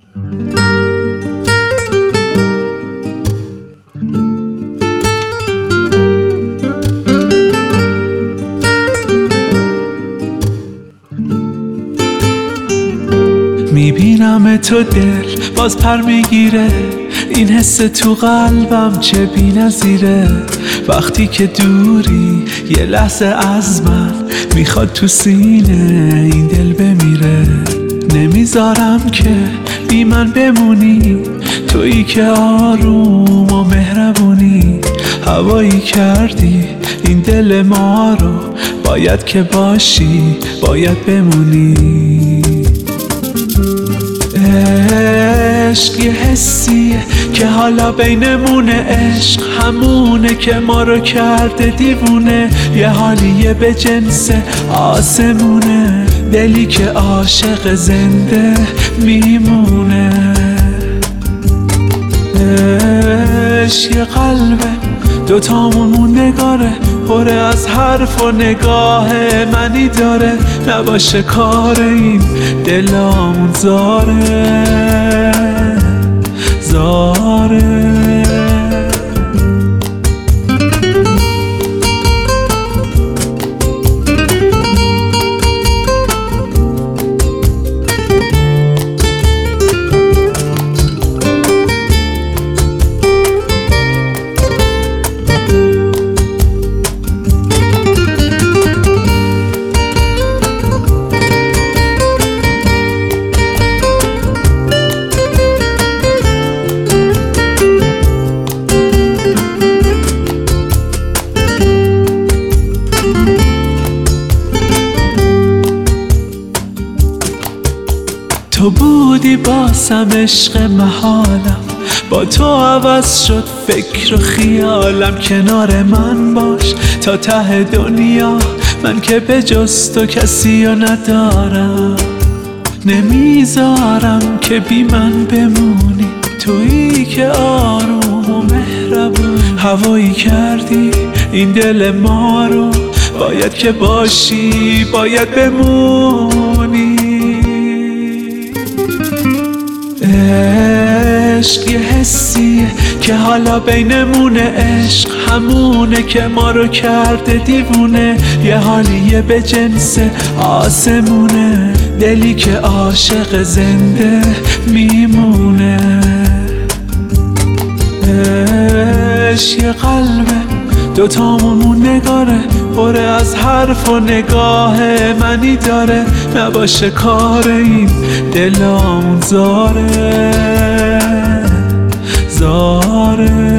میبینم تو دل باز پر میگیره، این حس تو قلبم چه بی‌نظیره. وقتی که دوری یه لحظه از من میخواد تو سینه این دل بمیره. نمیذارم که بی من بمونی، تویی که آروم و مهربونی. هوایی کردی این دل ما رو، باید که باشی باید بمونی. عشق یه حسیه که حالا بینمونه، عشق همونه که ما رو کرده دیوونه. یه حالیه به جنس آسمونه، دلی که عاشق زنده میمونه. عشق یه قلبه دوتامون نگاره، پره از حرف و نگاه منی داره. نباشه کار این دلامون زاره تو بودی باسم عشق محالم، با تو عوض شد فکر و خیالم. کنار من باش تا ته دنیا، من که به جز تو کسی رو ندارم. نمیذارم که بی من بمونی، تویی که آروم و مهربون. هوایی کردی این دل ما رو، باید که باشی باید بمونی. عشق یه حسیه که حالا بینمونه، عشق همونه که ما رو کرده دیوونه. یه حالیه به جنس آسمونه، دلی که عاشق زنده میمونه. عشق یه قلبه دوتامون نگاره، پره از حرف و نگاه منی داره. نباشه کار این دلامون زاره